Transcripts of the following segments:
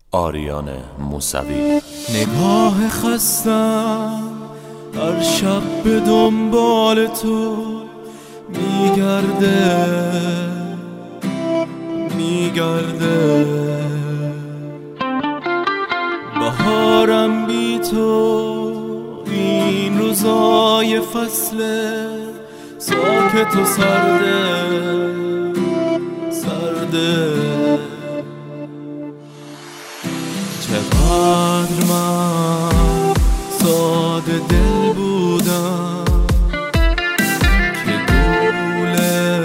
آریان موسوی. نگاه خستم هر شب به دنبال تو میگرده بهارم بی تو، این روزای فصل ساکت و سرده. چقدر من ساده دل بودم که گول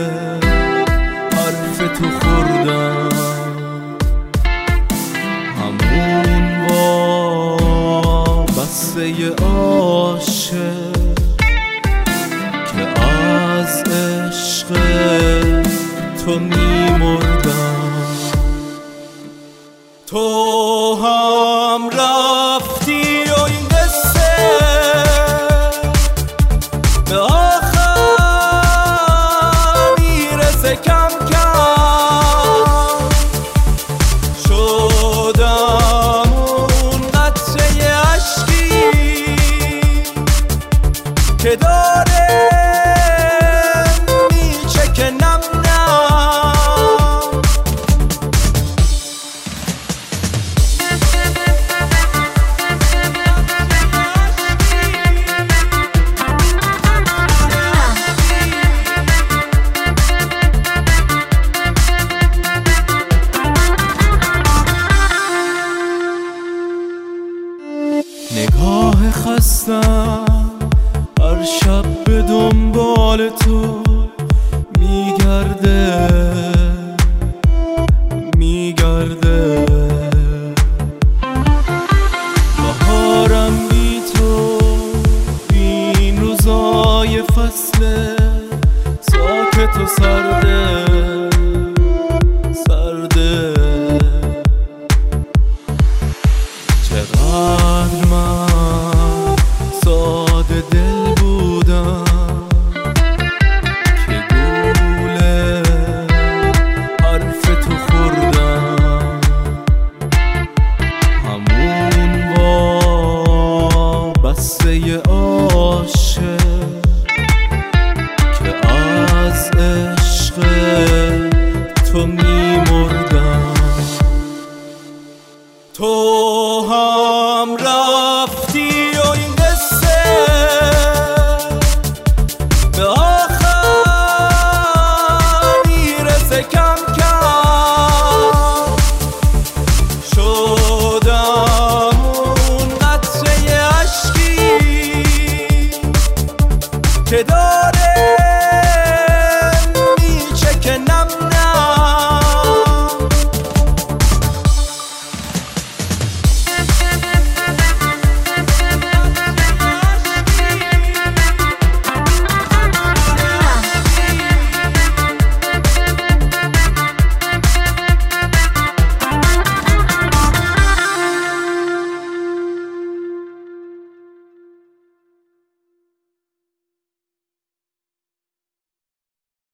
حرف تو خوردم، همون وابسته عاشق که از عشق تو میمردم. تو هم رفتی و این قصه به آخر میرسه، کم کم شدم اون قطره عشقی که داره میچکه نم نم. نگاه خستم هر شب به دنبال تو میگرده